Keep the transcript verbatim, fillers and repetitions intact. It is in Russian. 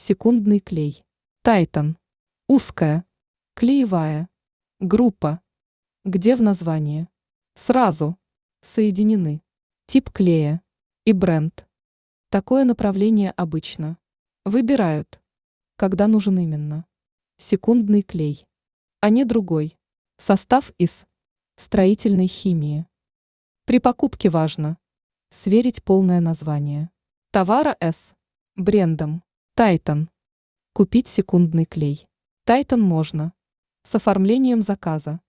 Секундный клей. Тайтан. Узкая. Клеевая. Группа. Где в названии? Сразу. Соединены. Тип клея. И бренд. Такое направление обычно выбирают, когда нужен именно секундный клей, а не другой. Состав из строительной химии. При покупке важно сверить полное название товара с брендом Тайтан. Купить секундный клей. Тайтан можно с оформлением заказа.